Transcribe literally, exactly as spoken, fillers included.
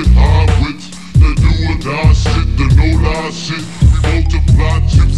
get hybrids that do or die shit, the no lie shit. We multiply chips